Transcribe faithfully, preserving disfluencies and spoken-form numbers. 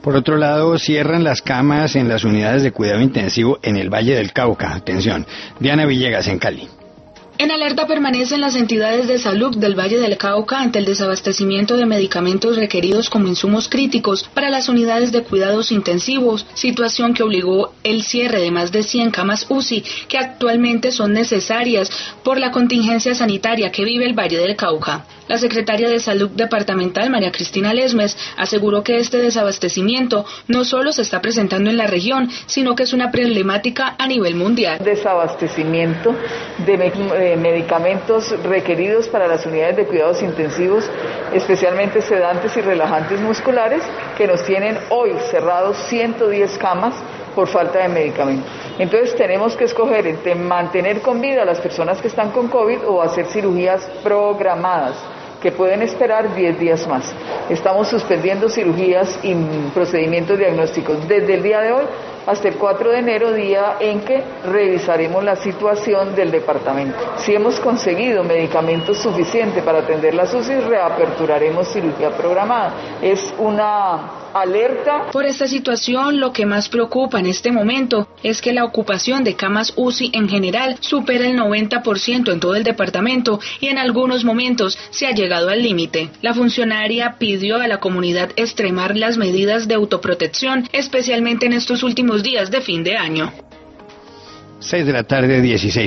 Por otro lado, cierran las camas en las unidades de cuidado intensivo en el Valle del Cauca. Atención. Diana Villegas en Cali. En alerta permanecen las entidades de salud del Valle del Cauca ante el desabastecimiento de medicamentos requeridos como insumos críticos para las unidades de cuidados intensivos, situación que obligó el cierre de más de cien camas U C I que actualmente son necesarias por la contingencia sanitaria que vive el Valle del Cauca. La secretaria de Salud Departamental, María Cristina Lesmes, aseguró que este desabastecimiento no solo se está presentando en la región, sino que es una problemática a nivel mundial. Desabastecimiento de me- medicamentos requeridos para las unidades de cuidados intensivos, especialmente sedantes y relajantes musculares, que nos tienen hoy cerrados ciento diez camas por falta de medicamentos. Entonces tenemos que escoger entre mantener con vida a las personas que están con COVID o hacer cirugías programadas, que pueden esperar diez días más. Estamos suspendiendo cirugías y procedimientos diagnósticos desde el día de hoy hasta el cuatro de enero, día en que revisaremos la situación del departamento. Si hemos conseguido medicamentos suficientes para atender las U C I, reaperturaremos cirugía programada. Es una alerta. Por esta situación, lo que más preocupa en este momento es que la ocupación de camas U C I en general supera el noventa por ciento en todo el departamento y en algunos momentos se ha llegado al límite. La funcionaria pidió a la comunidad extremar las medidas de autoprotección, especialmente en estos últimos días de fin de año. seis de la tarde, dieciséis